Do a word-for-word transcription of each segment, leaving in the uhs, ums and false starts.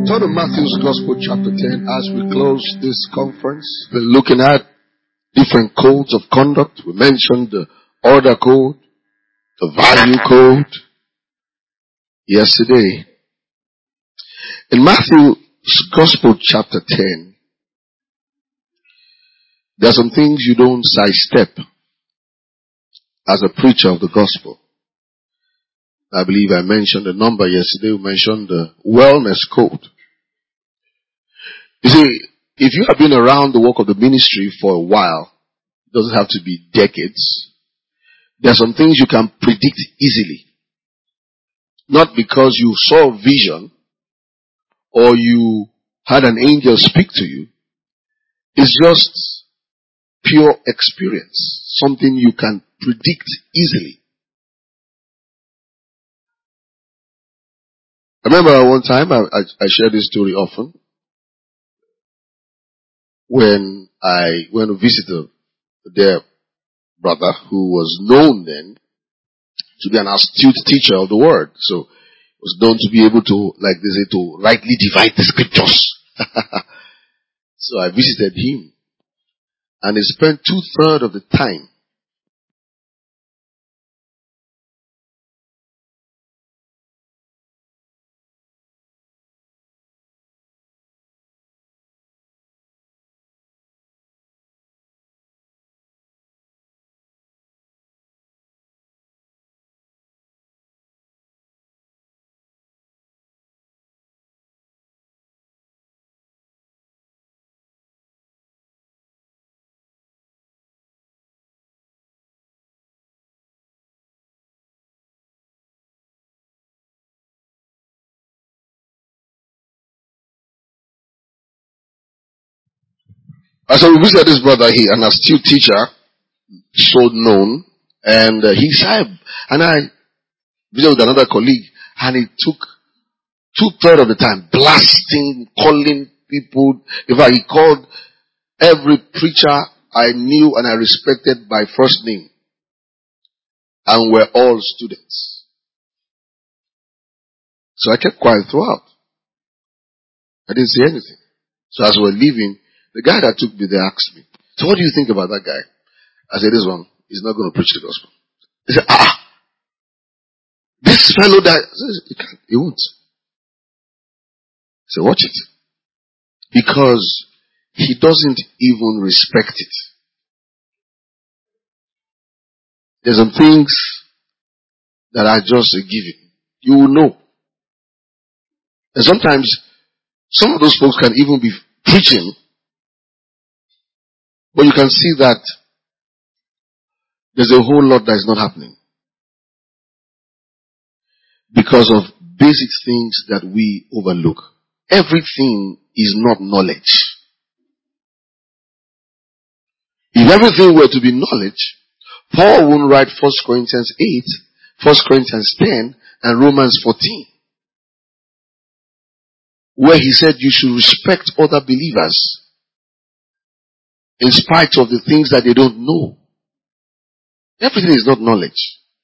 Turn to Matthew's Gospel chapter ten as we close this conference. We're looking at different codes of conduct. We mentioned the order code, the value code yesterday. In Matthew's Gospel chapter ten, there are some things you don't sidestep as a preacher of the gospel. I believe I mentioned a number yesterday. We mentioned the wellness code. You see, if you have been around the work of the ministry for a while, it doesn't have to be decades. There are some things you can predict easily. Not because you saw a vision or you had an angel speak to you. It's just pure experience. Something you can predict easily. I remember one time, I, I, I share this story often, when I went to visit a, their brother who was known then to be an astute teacher of the word. So, was known to be able to, like they say, to rightly divide the scriptures. So I visited him, and he spent two-thirds of the time I said, we visited this brother here, an astute teacher, so known, and uh, he said, and I visited with another colleague, and he took two-thirds of the time blasting, calling people. In fact, he called every preacher I knew and I respected by first name, and we're all students. So I kept quiet throughout. I didn't say anything. So as we were leaving, the guy that took me there asked me, so what do you think about that guy? I said, this one, he's not going to preach the gospel. He said, ah, this fellow that, I said, he can't, he won't. I said, watch it. Because he doesn't even respect it. There's some things that are just a given. You will know. And sometimes, some of those folks can even be preaching, but you can see that there's a whole lot that is not happening. Because of basic things that we overlook. Everything is not knowledge. If everything were to be knowledge, Paul wouldn't write First Corinthians eight, First Corinthians ten, and Romans fourteen. Where he said you should respect other believers in spite of the things that they don't know. Everything is not knowledge.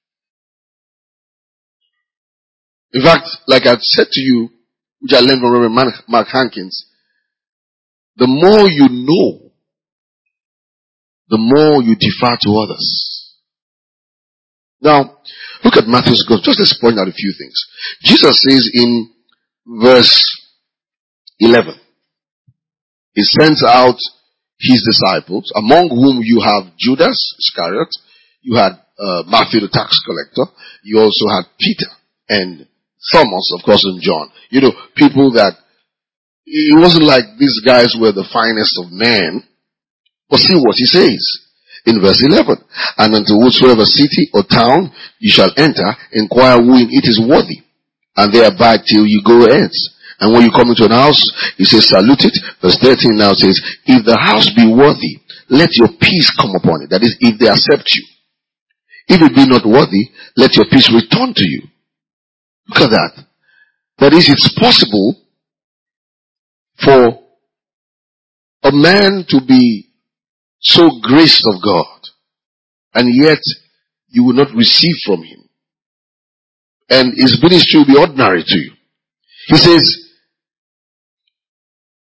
In fact, like I said to you, which I learned from Reverend Mark Hankins, the more you know, the more you defer to others. Now, look at Matthew's Gospel. Just let's point out a few things. Jesus says in verse eleven, he sends out his disciples, among whom you have Judas Iscariot, you had uh, Matthew the tax collector, you also had Peter and Thomas, of course, and John. You know, people that, it wasn't like these guys were the finest of men. But see what he says in verse eleven. And unto whatsoever city or town you shall enter, inquire who in it is worthy, and there abide till you go hence. And when you come into an house, he says, salute it. Verse thirteen now says, if the house be worthy, let your peace come upon it. That is, if they accept you. If it be not worthy, let your peace return to you. Look at that. That is, it's possible for a man to be so graced of God, and yet you will not receive from him. And his ministry will be ordinary to you. He says,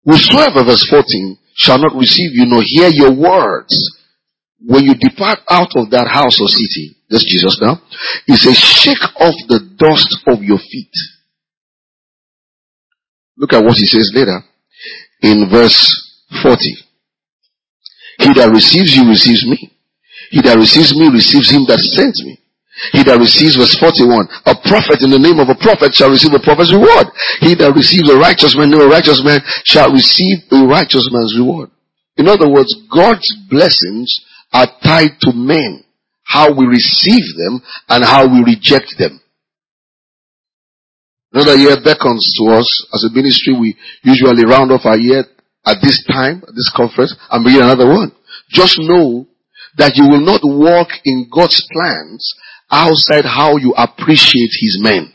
Whosoever, verse fourteen, shall not receive you nor hear your words when you depart out of that house or city. That's Jesus now. He says, shake off the dust of your feet. Look at what he says later in verse forty. He that receives you receives me. He that receives me receives him that sent me. He that receives, verse forty-one, a prophet in the name of a prophet shall receive a prophet's reward. He that receives a righteous man in the name of a righteous man shall receive a righteous man's reward. In other words, God's blessings are tied to men, how we receive them and how we reject them. Another year beckons to us as a ministry. We usually round off our year at this time, at this conference, and begin another one. Just know that you will not walk in God's plans outside how you appreciate his men.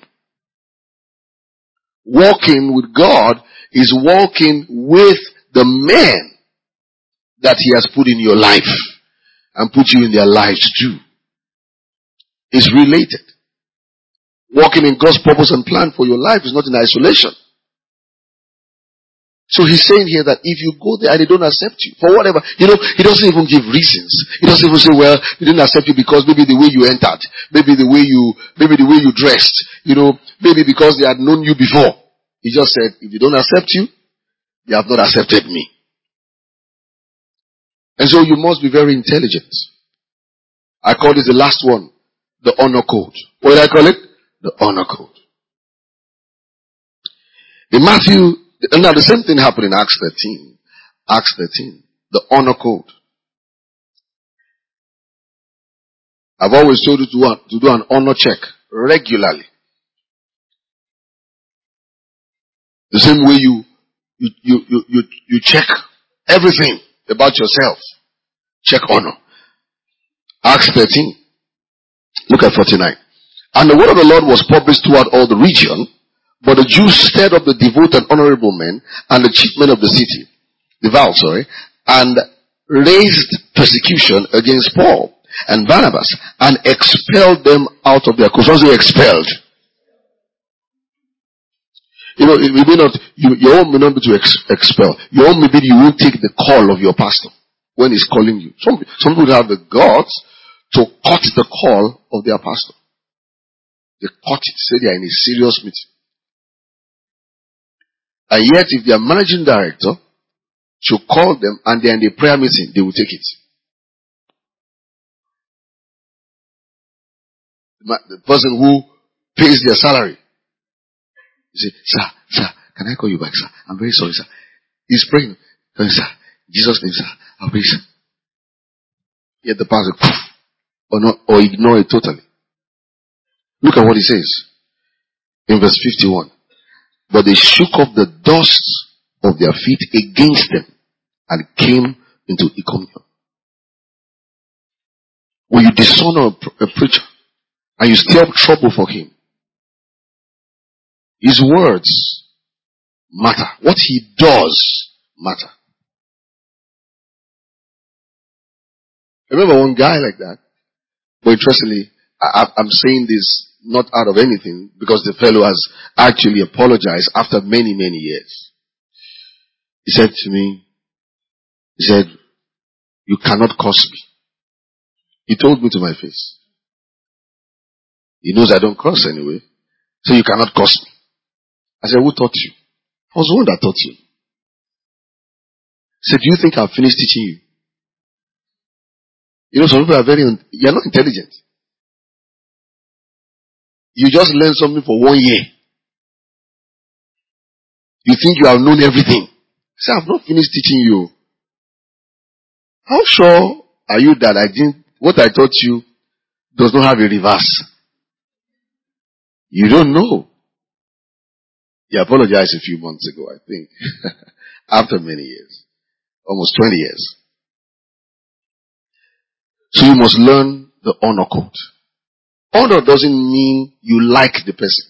Walking with God is walking with the men that he has put in your life and put you in their lives too. It's related. Walking in God's purpose and plan for your life is not in isolation. So he's saying here that if you go there and they don't accept you for whatever, you know, he doesn't even give reasons. He doesn't even say, well, they didn't accept you because maybe the way you entered, maybe the way you, maybe the way you dressed, you know, maybe because they had known you before. He just said, if they don't accept you, they have not accepted me. And so you must be very intelligent. I call this the last one, the honor code. What did I call it? The honor code. In Matthew, now the same thing happened in Acts thirteen. Acts thirteen. The honor code. I've always told you to, uh, to do an honor check regularly. The same way you, you, you, you, you, you check everything about yourself. Check honor. Acts thirteen. Look at forty-nine. And the word of the Lord was published throughout all the region. But the Jews stirred up the devout and honorable men and the chief men of the city, devout, sorry, and raised persecution against Paul and Barnabas and expelled them out of their coast. Once they expelled, you know, it may not, you, your own may not be to ex, expel. Your own may be you won't take the call of your pastor when he's calling you. Some, some people have the guts to cut the call of their pastor. They cut it, say they are in a serious meeting. And yet, if their managing director should call them and they're in the prayer meeting, they will take it. The person who pays their salary, you say, sir, sir, can I call you back, sir? I'm very sorry, sir. He's praying. Sir, in Jesus' name, sir, I'll pray, sir. Yet the pastor, or not, or ignore it totally. Look at what he says in verse fifty-one. But they shook off the dust of their feet against them and came into Iconium. When you dishonor a preacher and you stir up trouble for him, his words matter. What he does matter. I remember one guy like that. But interestingly, I, I'm saying this not out of anything, because the fellow has actually apologized after many, many years. He said to me, he said, you cannot curse me. He told me to my face. He knows I don't curse anyway. So you cannot curse me. I said, who taught you? I was the one that taught you. He said, do you think I've finished teaching you? You know, some people are very, un- you're not intelligent. You just learn something for one year. You think you have known everything. Say, I've not finished teaching you. How sure are you that I didn't, what I taught you does not have a reverse? You don't know. He apologized a few months ago, I think. After many years. Almost twenty years. So you must learn the honor code. Honor doesn't mean you like the person.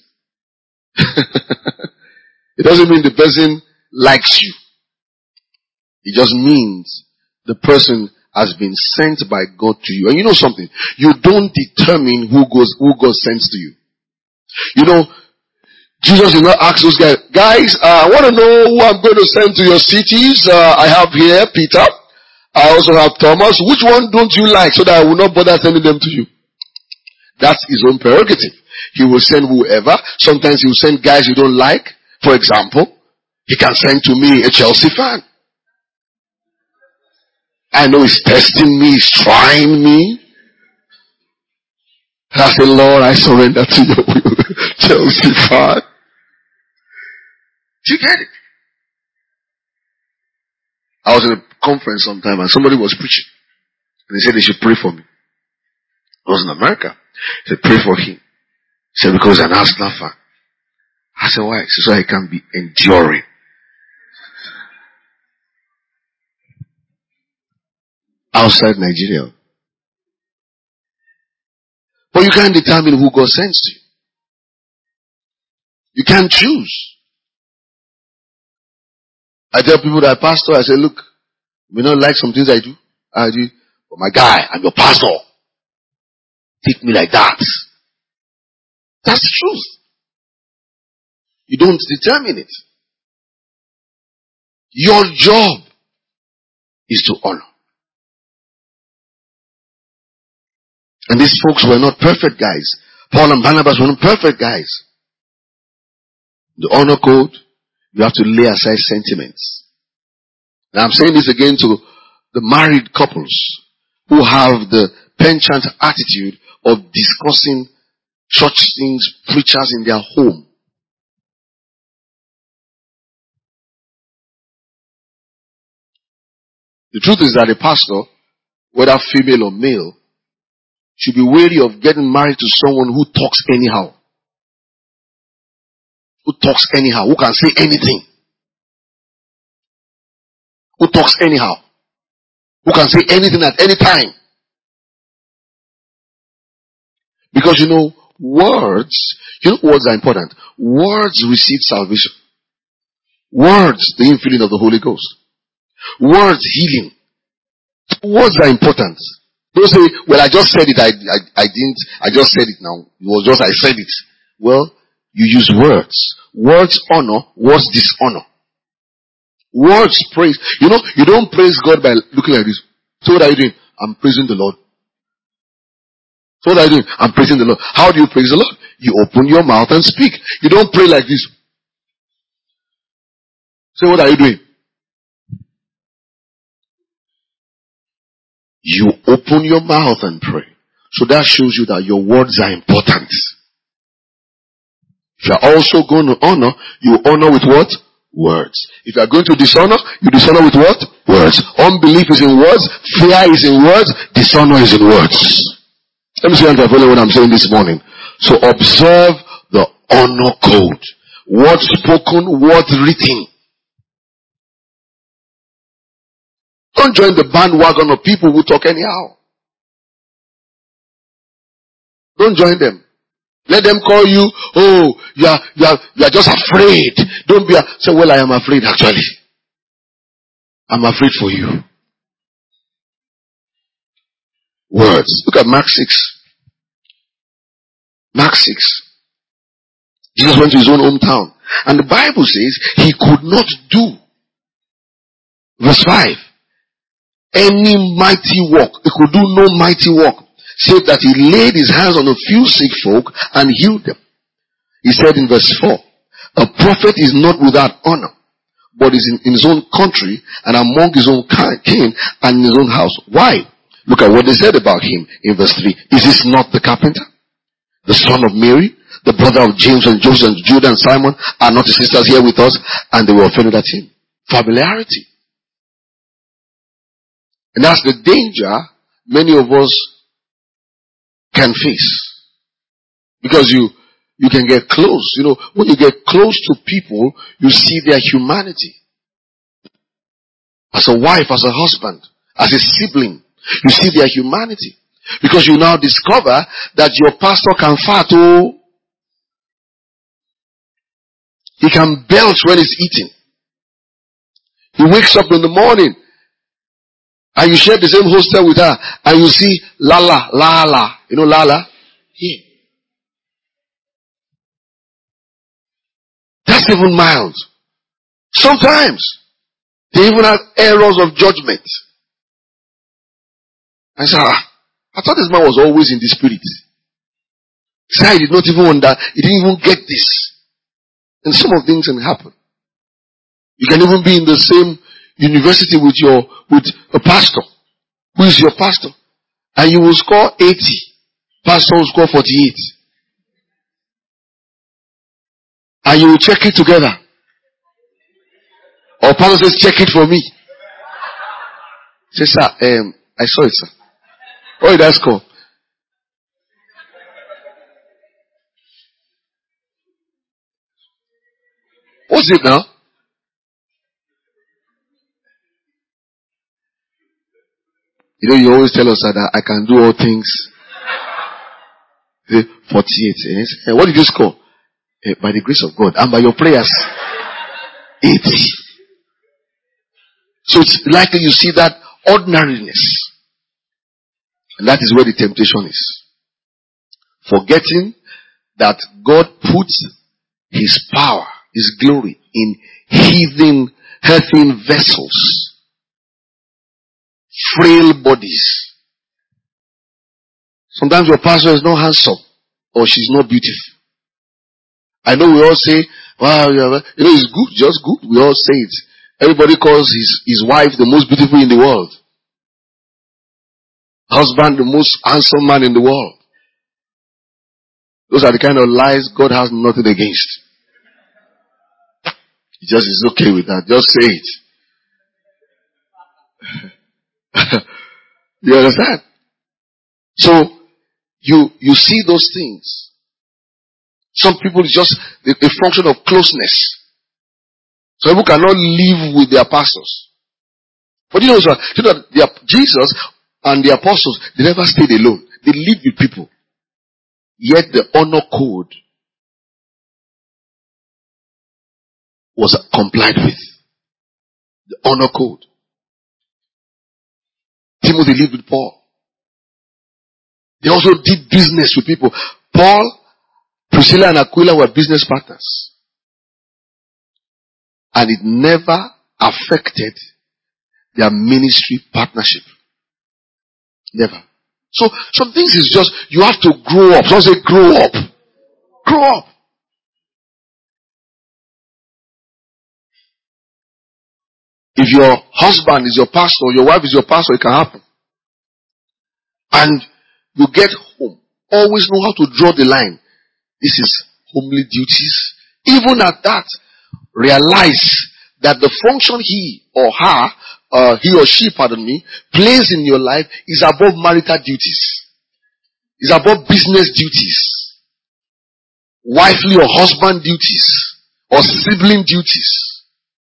It doesn't mean the person likes you. It just means the person has been sent by God to you. And you know something? You don't determine who goes, who God sends to you. You know, Jesus did not ask those guys, guys, uh, I want to know who I'm going to send to your cities. Uh, I have here Peter. I also have Thomas. Which one don't you like so that I will not bother sending them to you? That's his own prerogative. He will send whoever. Sometimes he will send guys you don't like. For example, he can send to me a Chelsea fan. I know he's testing me, he's trying me. And I say, Lord, I surrender to your will. Chelsea fan. Do you get it? I was in a conference sometime and somebody was preaching. And they said they should pray for me. I was in America. They said, pray for him. He said, because he's an Arsenal fan. I said, why? He said, so he can be enduring. Outside Nigeria. But you can't determine who God sends to you. You can't choose. I tell people that pastor, I say, look, you may not like some things I do. I do. But my guy, I'm your pastor. Take me like that. That's the truth. You don't determine it. Your job is to honor. And these folks were not perfect guys. Paul and Barnabas were not perfect guys. The honor code, you have to lay aside sentiments. Now I'm saying this again to the married couples who have the penchant attitude of discussing church things, preachers in their home. The truth is that a pastor, whether female or male, should be wary of getting married to someone who talks anyhow. Who talks anyhow. Who can say anything. Who talks anyhow. Who can say anything at any time. Because you know, words, you know words are important. Words receive salvation. Words, the infilling of the Holy Ghost. Words, healing. Words are important. Don't say, well, I just said it, I, I, I didn't, I just said it now. It was just, I said it. Well, you use words. Words honor, words dishonor. Words praise. You know, you don't praise God by looking like this. So what are you doing? I'm praising the Lord. So what are you doing? I'm praising the Lord. How do you praise the Lord? You open your mouth and speak. You don't pray like this. So what are you doing? You open your mouth and pray. So that shows you that your words are important. If you are also going to honor, you honor with what? Words. If you are going to dishonor, you dishonor with what? Words. Unbelief is in words. Fear is in words. Dishonor is in words. Let me see if I follow what I'm saying this morning. So observe the honor code. Word spoken, word written. Don't join the bandwagon of people who talk anyhow. Don't join them. Let them call you, oh, you are, you are, you are just afraid. Don't be, a, say, well, I am afraid actually. I'm afraid for you. Words. Look at Mark six. Mark six. Jesus went to his own hometown. And the Bible says he could not do. Verse five. Any mighty work. He could do no mighty work. Save that he laid his hands on a few sick folk and healed them. He said in verse four. A prophet is not without honor, but is in, in his own country and among his own kin and in his own house. Why? Look at what they said about him in verse three. Is this not the carpenter? The son of Mary? The brother of James and Joseph and Judah and Simon? Are not his sisters here with us? And they were offended at him. Familiarity. And that's the danger many of us can face. Because you, you can get close. You know, when you get close to people, you see their humanity. As a wife, as a husband, as a sibling, you see their humanity. Because you now discover that your pastor can fart. Oh, he can belch when he's eating. He wakes up in the morning and you share the same hostel with her and you see Lala, Lala. You know Lala? Here. That's even mild. Sometimes they even have errors of judgment. I said, ah, I thought this man was always in the spirit. So I did not even wonder, he didn't even get this. And some of things can happen. You can even be in the same university with your, with a pastor. Who is your pastor? And you will score eighty. Pastor will score forty-eight. And you will check it together. Or pastor says, check it for me. Say, sir, um, I saw it, sir. What did I score? What's it now? You know, you always tell us that I can do all things. forty-eight. Eh? What did you score? Eh, by the grace of God and by your prayers. eighty. So it's likely you see that ordinariness. And that is where the temptation is. Forgetting that God puts His power, His glory in heathen, earthen vessels. Frail bodies. Sometimes your pastor is not handsome or she's not beautiful. I know we all say, wow, you know, it's good, just good. We all say it. Everybody calls his, his wife the most beautiful in the world. Husband, the most handsome man in the world. Those are the kind of lies God has nothing against. He just is okay with that. Just say it. You understand? So, you, you see those things. Some people it's just a, a function of closeness. Some people cannot live with their pastors. But you know, so, you know the, Jesus and the apostles, they never stayed alone. They lived with people. Yet the honor code was complied with. The honor code. Timothy lived with Paul. They also did business with people. Paul, Priscilla and Aquila were business partners. And it never affected their ministry partnership. Never. So, some things is just, you have to grow up. Someone say, grow up. Grow up. If your husband is your pastor, or your wife is your pastor, it can happen. And you get home. Always know how to draw the line. This is homely duties. Even at that, realize that the function he or her, uh, he or she, pardon me, plays in your life is above marital duties. Is above business duties. Wifely or husband duties. Or sibling duties.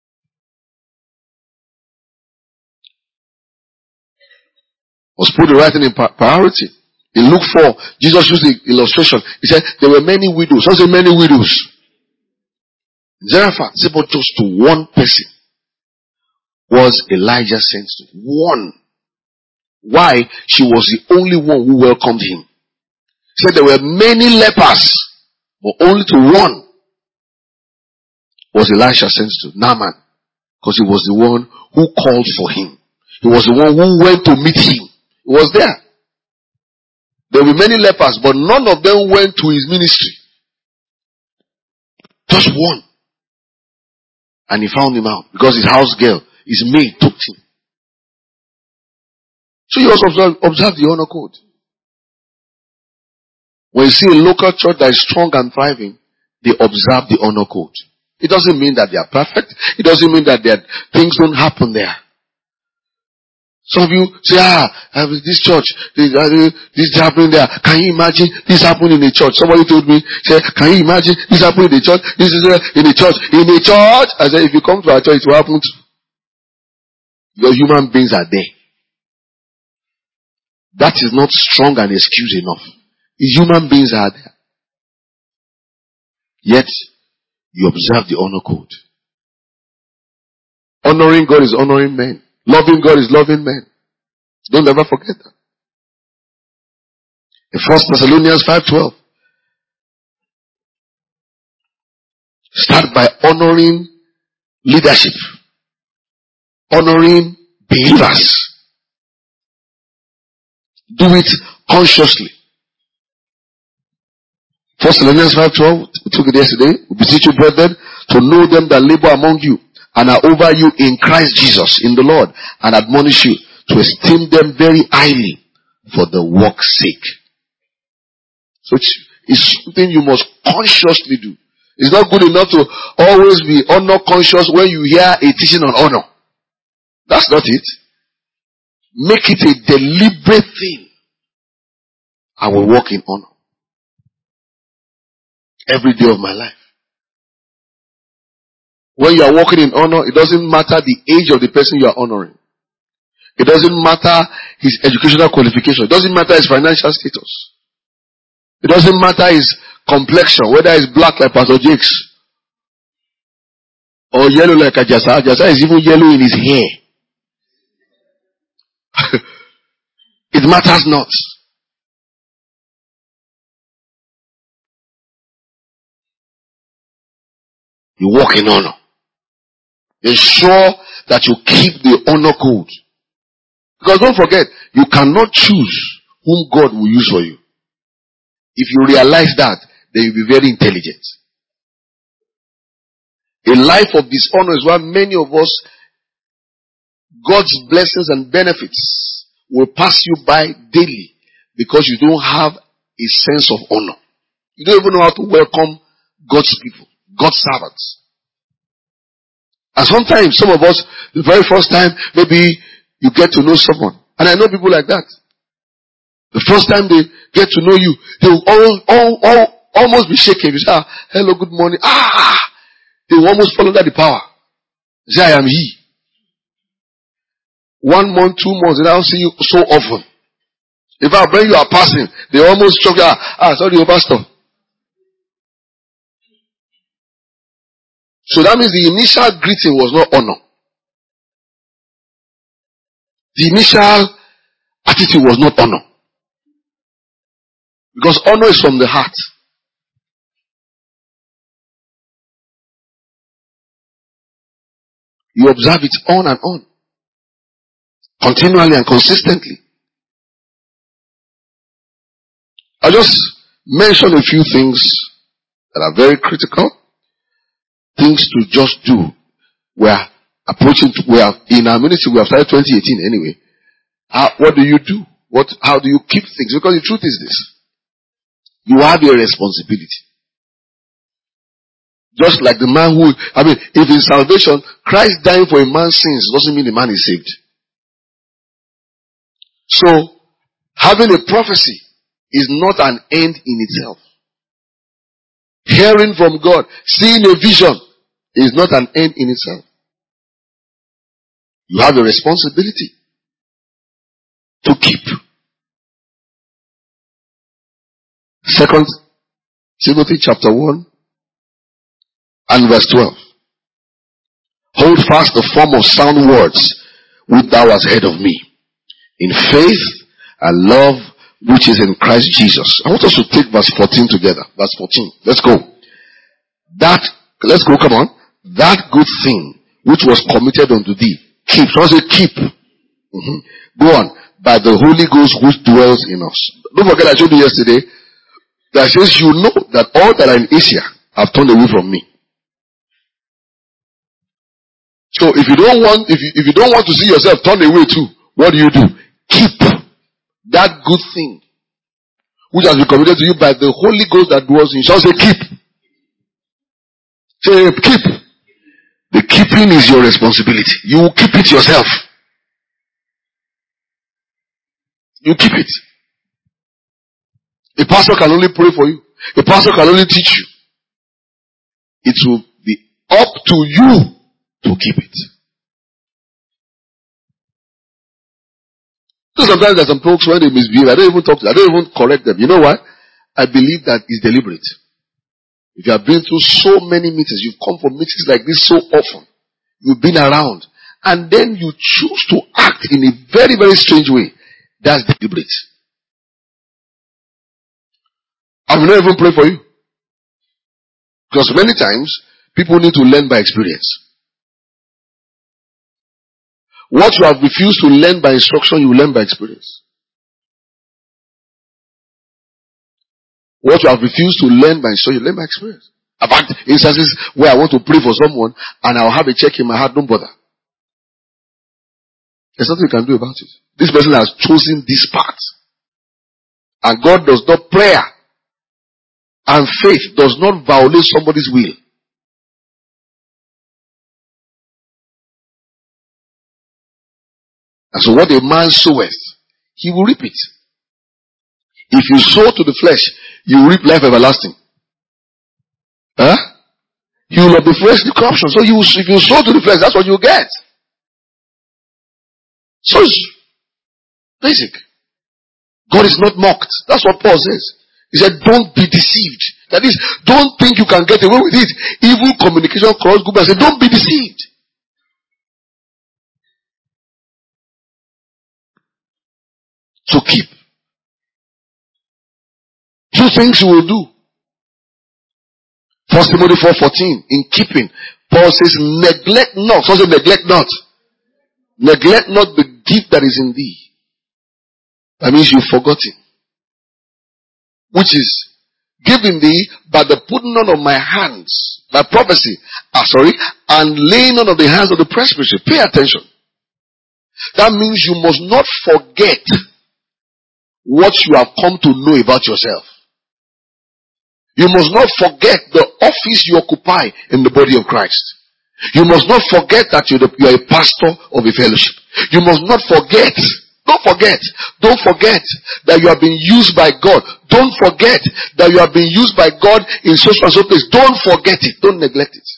Was put the right thing in priority. In Luke four, Jesus used the illustration. He said, there were many widows. How say many widows? Zarephath, said, but just to one person was Elijah sent to. One. Why? She was the only one who welcomed him. He said there were many lepers, but only to one was Elisha sent to. Naaman. Because he was the one who called for him. He was the one who went to meet him. He was there. There were many lepers, but none of them went to his ministry. Just one. And he found him out. Because his house girl, his maid, took him. So you also observe, observe the honor code. When you see a local church that is strong and thriving, they observe the honor code. It doesn't mean that they are perfect. It doesn't mean that things don't happen there. Some of you say, ah, this church, this, uh, this is happening there. Can you imagine this happened in a church? Somebody told me, say, can you imagine this happened in a church? This is uh, in a church. In a church. I said, if you come to our church, it will happen to your human beings are there. That is not strong an excuse enough. The human beings are there. Yet, you observe the honor code. Honoring God is honoring men. Loving God is loving men. Don't ever forget that. In First Thessalonians five twelve. Start by honoring leadership, honoring believers. Do it consciously. First Thessalonians five twelve, we took it yesterday. We beseech you, brethren, to know them that labor among you and are over you in Christ Jesus, in the Lord, and admonish you to esteem them very highly for the work's sake. So it's, it's something you must consciously do. It's not good enough to always be honor conscious when you hear a teaching on honor. That's not it. Make it a deliberate thing. I will walk in honor every day of my life. When you are walking in honor, it doesn't matter the age of the person you are honoring. It doesn't matter his educational qualification. It doesn't matter his financial status. It doesn't matter his complexion, whether he's black like Pastor Jakes or yellow like Ajasa. Ajasa is even yellow in his hair. It matters not. You walk in honor. Ensure that you keep the honor code. Because don't forget, you cannot choose whom God will use for you. If you realize that, then you'll be very intelligent. A life of dishonor is why many of us, God's blessings and benefits will pass you by daily because you don't have a sense of honor. You don't even know how to welcome God's people, God's servants. And sometimes, some of us, the very first time, maybe you get to know someone. And I know people like that. The first time they get to know you, they will all, all, all, almost be shaking. You say, ah, hello, good morning. Ah! They will almost fall under the power. Say, I am he. One month, two months, and I don't see you so often. In fact, when you are passing, they almost choke you. Ah, ah sorry, your pastor. So that means the initial greeting was not honor. The initial attitude was not honor. Because honor is from the heart. You observe it on and on. Continually and consistently. I'll just mention a few things that are very critical. Things to just do. We are approaching, we are, in our ministry, we have started twenty eighteen anyway. How, what do you do? What, how do you keep things? Because the truth is this. You have a responsibility. Just like the man who, I mean, if in salvation, Christ dying for a man's sins doesn't mean the man is saved. So, having a prophecy is not an end in itself. Hearing from God, seeing a vision is not an end in itself. You have a responsibility to keep. Second Timothy chapter one and verse twelve. Hold fast the form of sound words which thou hast heard of me, in faith and love which is in Christ Jesus. I want us to take verse fourteen together. Verse fourteen. Let's go. That, let's go, come on. That good thing which was committed unto thee, keep. So I say keep. Mm-hmm. Go on. By the Holy Ghost which dwells in us. Don't forget I showed you yesterday that says you know that all that are in Asia have turned away from me. So if you don't want, if you, if you don't want to see yourself turned away too, what do you do? Keep that good thing which has been committed to you by the Holy Ghost that dwells in you. So say keep. Say keep. The keeping is your responsibility. You will keep it yourself. You keep it. A pastor can only pray for you. A pastor can only teach you. It will be up to you to keep it. So sometimes there's some folks when they misbehave, I don't even talk to them. I don't even correct them. You know why? I believe that it's deliberate. If you have been through so many meetings, you've come for meetings like this so often, you've been around, and then you choose to act in a very, very strange way, that's deliberate. I will not even pray for you. Because many times, People need to learn by experience. What you have refused to learn by instruction, you learn by experience. What you have refused to learn by instruction, you learn by experience. I've had instances where I want to pray for someone and I'll have a check in my heart, don't bother. There's nothing you can do about it. This person has chosen this path. And God does not, prayer and faith does not violate somebody's will. And so what a man soweth, he will reap it. If you sow to the flesh, you will reap life everlasting. Huh? You will not be flesh the corruption. So you, if you sow to the flesh, that's what you get. So it's basic. God is not mocked. That's what Paul says. He said, don't be deceived. That is, don't think you can get away with it. Evil communication cross group and say, don't be deceived. So keep. Two things you will do. First Timothy four fourteen. In keeping, Paul says, neglect not. So say, neglect not. Neglect not the gift that is in thee. That means you've forgotten. Which is given thee by the putting on of my hands, by prophecy, ah, sorry, and laying on of the hands of the presbytery. Pay attention. That means you must not forget what you have come to know about yourself. You must not forget the office you occupy in the body of Christ. You must not forget that you're, the, you're a pastor of a fellowship. You must not forget. Don't forget. Don't forget that you have been used by God. Don't forget that you have been used by God in such and so place. Don't forget it. Don't neglect it.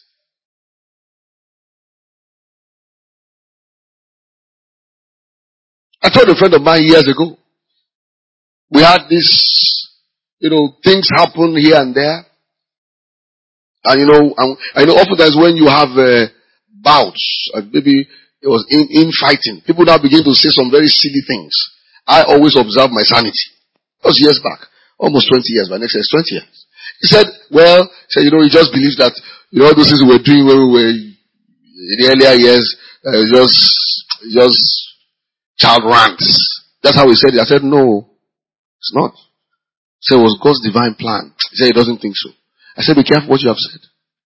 I told a friend of mine years ago, we had this, you know, things happen here and there. And you know, and, I know oftentimes when you have uh, bouts, uh, maybe it was in, in fighting, people now begin to say some very silly things. I always observe my sanity. That was years back. Almost twenty years, but next year is twenty years. He said, well, he said, you know, he just believes that, you know, all those things we were doing when we were in the earlier years, uh, just, just child rants. That's how he said it. I said, no, it's not. He said it was God's divine plan. He said he doesn't think so. I said, be careful what you have said.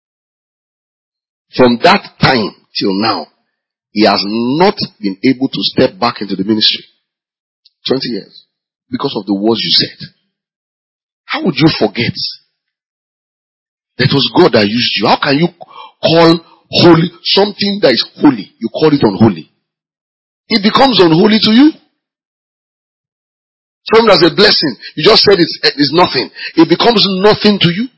From that time till now, he has not been able to step back into the ministry. twenty years. Because of the words you said. How would you forget that it was God that used you? How can you call holy something that is holy? You call it unholy. It becomes unholy to you. Something that's a blessing. You just said it's, it's nothing. It becomes nothing to you.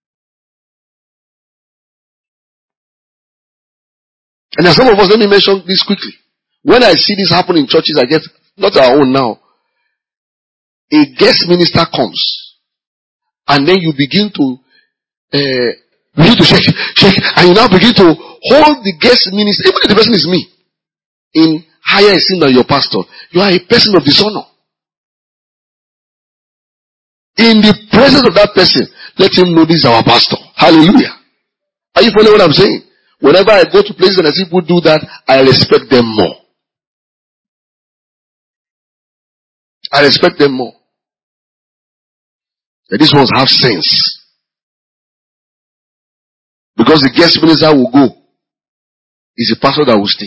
And there's some of us, let me mention this quickly. When I see this happen in churches, I get, not our own now, a guest minister comes, and then you begin to, uh, begin to shake, shake, and you now begin to hold the guest minister, even if the person is me, in higher esteem than your pastor. You are a person of dishonor. In the presence of that person, let him know this is our pastor. Hallelujah. Are you following what I'm saying? Whenever I go to places and I see people do that, I respect them more. I respect them more. And these ones have sense. Because the guest minister will go. It's a pastor that will stay.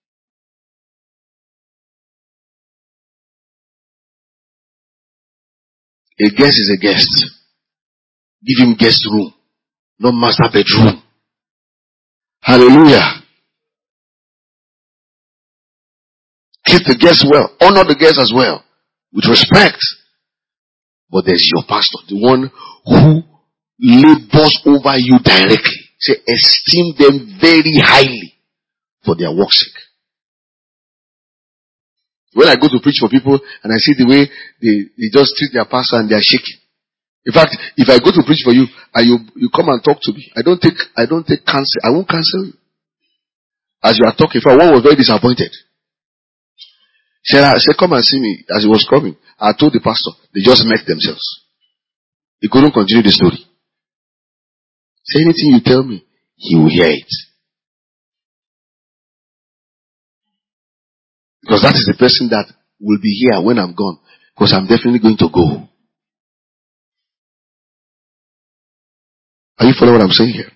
A guest is a guest. Give him guest room, not master bedroom. Hallelujah. Treat the guest well. Honor the guest as well. With respect. But there's your pastor, the one who labors over you directly. Say, esteem them very highly for their work's sake. When I go to preach for people and I see the way they, they just treat their pastor and they are shaking. In fact, if I go to preach for you and you, you come and talk to me, I don't take, I don't take counsel. I won't cancel you. As you are talking, for one was very disappointed. She said, said, come and see me. As he was coming, I told the pastor, they just met themselves. He couldn't continue the story. Say anything you tell me, he will hear it. Because that is the person that will be here when I'm gone. Because I'm definitely going to go. Are you following what I'm saying here?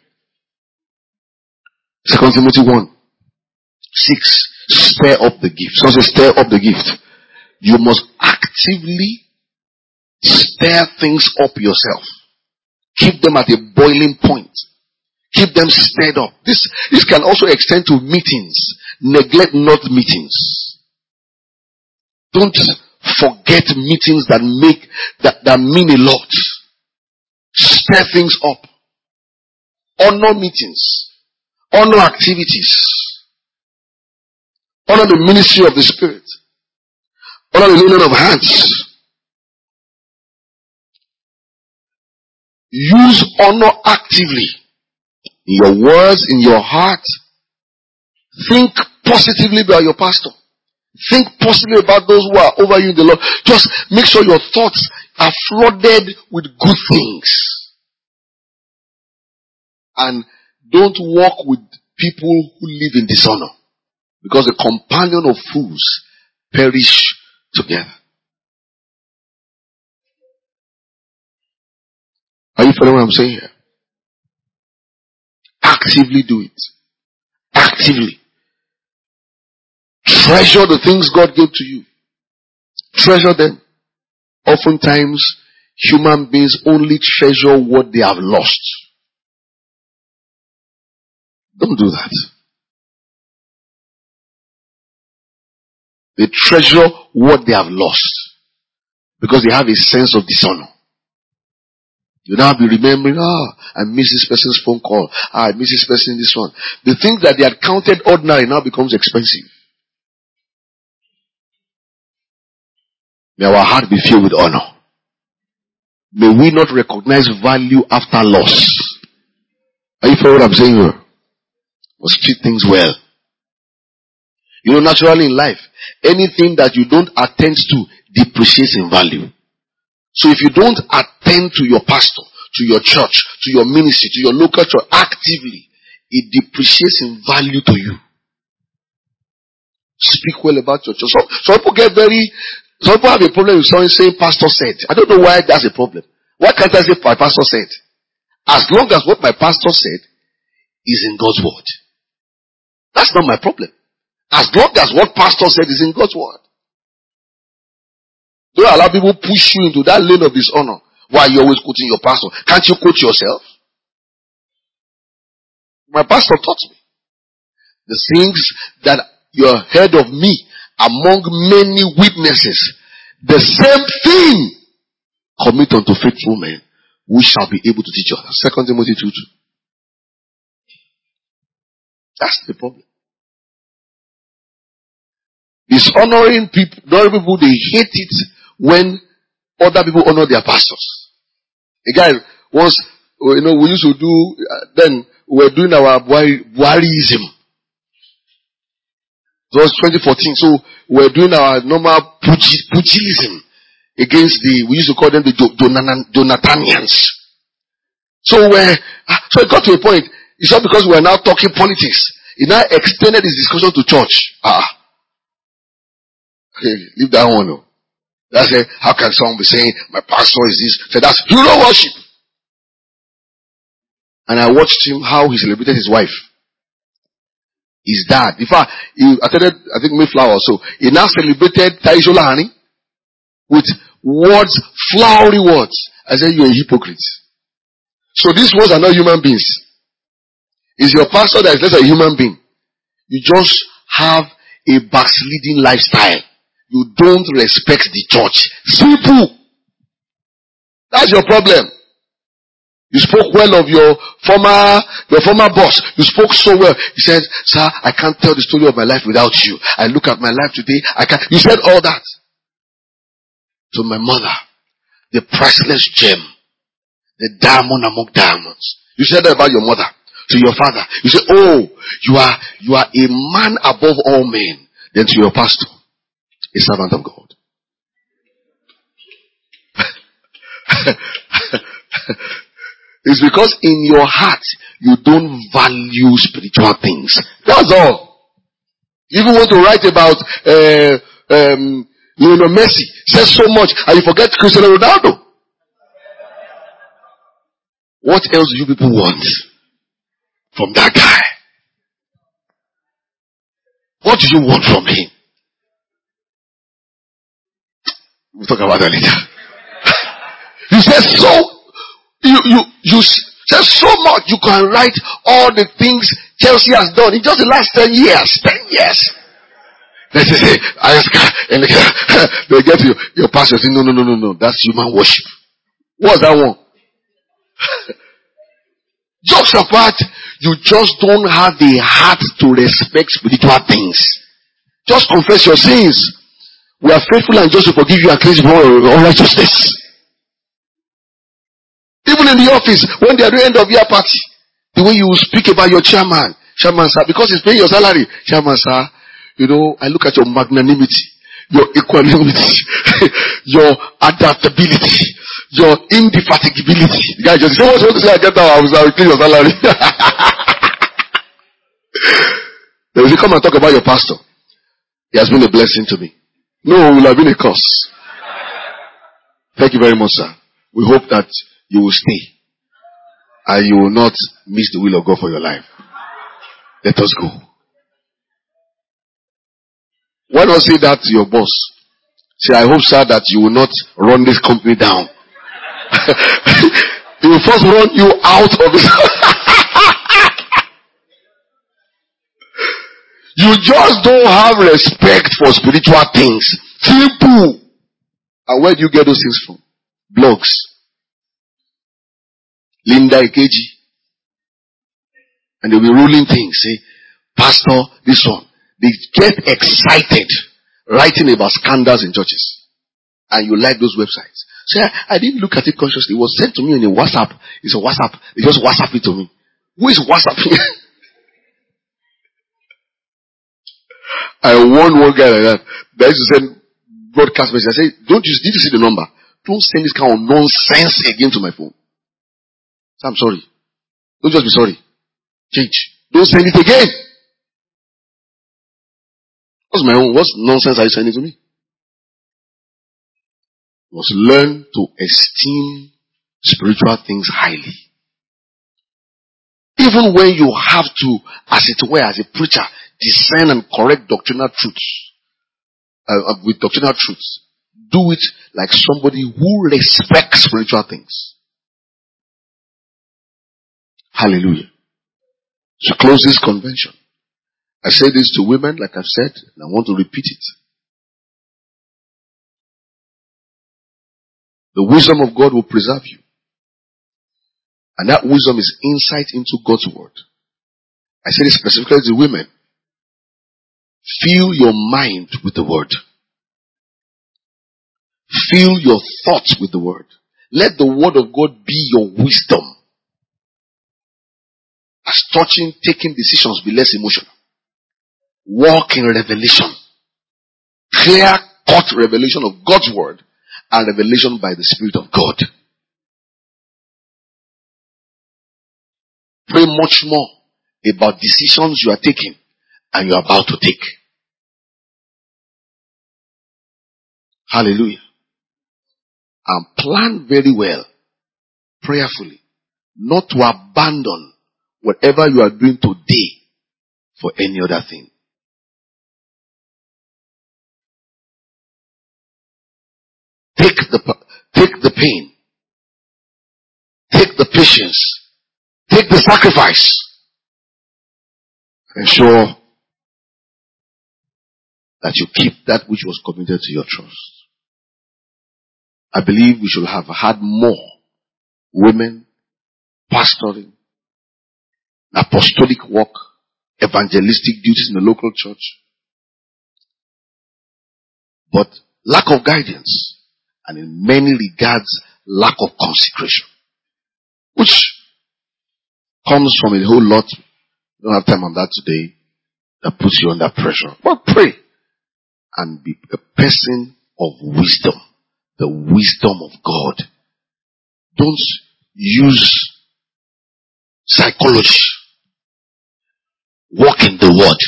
Second Timothy one. Six. Stir up the gift. So say stir up the gift. You must actively stir things up yourself. Keep them at a boiling point. Keep them stirred up. This, this can also extend to meetings. Neglect not meetings. Don't forget meetings that make, that, that mean a lot. Stir things up. Honor meetings. Honor activities. Honor the ministry of the Spirit. Honor the laying of hands. Use honor actively. In your words, in your heart. Think positively about your pastor. Think positively about those who are over you in the Lord. Just make sure your thoughts are flooded with good things. And don't walk with people who live in dishonor. Because the companion of fools perish together. Are you following what I'm saying here? Actively do it. Actively. Treasure the things God gave to you. Treasure them. Oftentimes, human beings only treasure what they have lost. Don't do that. They treasure what they have lost. Because they have a sense of dishonor. You now be remembering, ah, oh, I miss this person's phone call. Ah, I miss this person in this one. The things that they had counted ordinary now becomes expensive. May our heart be filled with honor. May we not recognize value after loss. Are you following what I'm saying here? Must treat things well. You know, naturally in life, anything that you don't attend to depreciates in value. So if you don't attend to your pastor, to your church, to your ministry, to your local church actively, it depreciates in value to you. Speak well about your church. So, some people get very, some people have a problem with someone saying pastor said. I don't know why that's a problem. Why can't I say my pastor said? As long as what my pastor said is in God's word. That's not my problem. As long as what pastor said is in God's word. Don't allow people push you into that lane of dishonor while you're always quoting your pastor. Can't you quote yourself? My pastor taught me. The things that you heard of me among many witnesses, the same thing commit unto faithful men who shall be able to teach others. Second Timothy two two. That's the problem. Dishonoring people, honoring people, they hate it when other people honor their pastors. A guy once, you know, we used to do, uh, then we were doing our Buhariism. It was twenty fourteen, so we were doing our normal pugilism against the, we used to call them the Jonathanians. So we so it got to a point, it's not because we are now talking politics. It now extended this discussion to church. Ah. Okay, leave that one. No. That's it. How can someone be saying, my pastor is this? So that's hero worship. And I watched him, how he celebrated his wife. His dad. In fact, he attended, I think, Mayflower. So he now celebrated Taishola Hani with words, flowery words. I said, you're a hypocrite. So these words are not human beings. It's your pastor that is less a human being. You just have a backsliding lifestyle. You don't respect the church. Simple. That's your problem. You spoke well of your former, your former boss. You spoke so well. He said, sir, I can't tell the story of my life without you. I look at my life today. I can't. You said all that. To my mother, the priceless gem, the diamond among diamonds. You said that about your mother. To your father, you say, oh, you are, you are a man above all men. Then to your pastor, a servant of God. It's because in your heart, you don't value spiritual things. That's all. You even want to write about uh, um, Lionel Messi, says so much, and you forget Cristiano Ronaldo. What else do you people want from that guy? What do you want from him? We'll talk about that later. You said so, you, you, you said so much, you can write all the things Chelsea has done in just the last ten years. ten years. They say, I ask, and they get you, your pastor say, no, no, no, no, no, that's human worship. What's that one? Jokes apart, you just don't have the heart to respect spiritual things. Just confess your sins. We are faithful and just to forgive you and cleanse you from all unrighteousness. Even in the office, when they are doing end of year party, the way you speak about your chairman, chairman sir, because he's paying your salary, chairman sir, you know, I look at your magnanimity, your equanimity, your adaptability, your indefatigability. The guy just say, what you want to say? I get that, I will clean your salary. Then if you come and talk about your pastor, he has been a blessing to me. No, it will have been a curse. Thank you very much, sir. We hope that you will stay and you will not miss the will of God for your life. Let us go. Why not say that to your boss? Say, I hope, sir, that you will not run this company down. He will first run you out of it. You just don't have respect for spiritual things. Simple. And where do you get those things from? Blogs. Linda Ikeji. And they'll be ruling things. Say, pastor, this one. They get excited writing about scandals in churches. And you like those websites. So I, I didn't look at it consciously. It was sent to me in a WhatsApp. It's a WhatsApp. They just WhatsApp it to me. Who is WhatsApping? I warned one guy like that. That used to send broadcast message. I said, don't you, did you see the number? Don't send this kind of nonsense again to my phone. So I'm sorry. Don't just be sorry. Change. Don't send it again. What's my own? What nonsense are you sending to me? You must learn to esteem spiritual things highly. Even when you have to, as it were, as a preacher, discern and correct doctrinal truths, uh, with doctrinal truths, do it like somebody who respects spiritual things. Hallelujah. To close this convention, I say this to women, like I've said, and I want to repeat it. The wisdom of God will preserve you. And that wisdom is insight into God's word. I say this specifically to women. Fill your mind with the word. Fill your thoughts with the word. Let the word of God be your wisdom. As touching, taking decisions, be less emotional. Walk in revelation. Clear cut revelation of God's word and revelation by the Spirit of God. Pray much more about decisions you are taking and you are about to take. Hallelujah. And plan very well, prayerfully, not to abandon whatever you are doing today for any other thing. Take the, take the pain. Take the patience. Take the sacrifice. Ensure that you keep that which was committed to your trust. I believe we should have had more women pastoring, apostolic work, evangelistic duties in the local church. But lack of guidance, and in many regards, lack of consecration, which comes from a whole lot. We don't have time on that today. That puts you under pressure. But pray and be a person of wisdom. The wisdom of God. Don't use psychology. Walk in the word.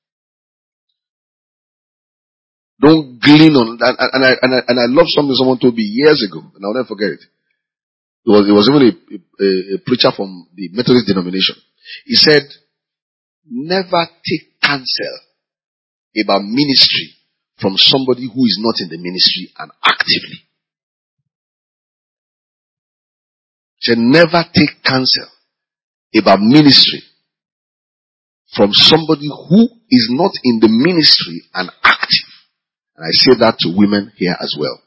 Don't glean on that. And I, and I, and I love something someone told me years ago, and I'll never forget it. It was, it was even a, a, a preacher from the Methodist denomination. He said, never take counsel about ministry from somebody who is not in the ministry and actively. He said, never take counsel about ministry from somebody who is not in the ministry and active. And I say that to women here as well.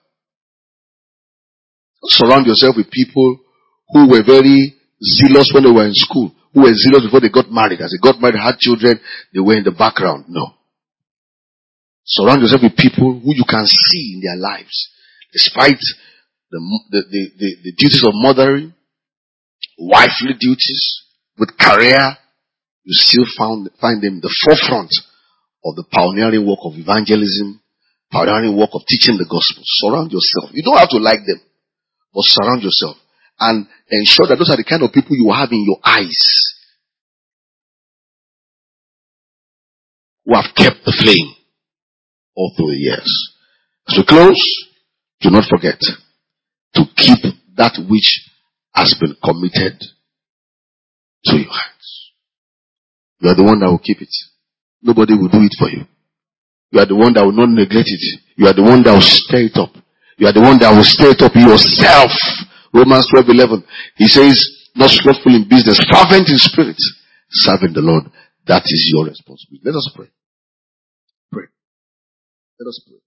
Surround yourself with people who were very zealous when they were in school, who were zealous before they got married. As they got married, had children, they were in the background. No. Surround yourself with people who you can see in their lives. Despite the, the, the, the, the duties of mothering, wifely duties, with career, you still found, find them in the forefront of the pioneering work of evangelism, pioneering work of teaching the gospel. Surround yourself. You don't have to like them, but surround yourself and ensure that those are the kind of people you have in your eyes who have kept the flame all through the years. As we close, do not forget to keep that which has been committed to your hands. You are the one that will keep it. Nobody will do it for you. You are the one that will not neglect it. You are the one that will stir it up. You are the one that will stir it up yourself. Romans twelve eleven. He says, not slothful in business, fervent in spirit, serving the Lord. That is your responsibility. Let us pray. Pray. Let us pray.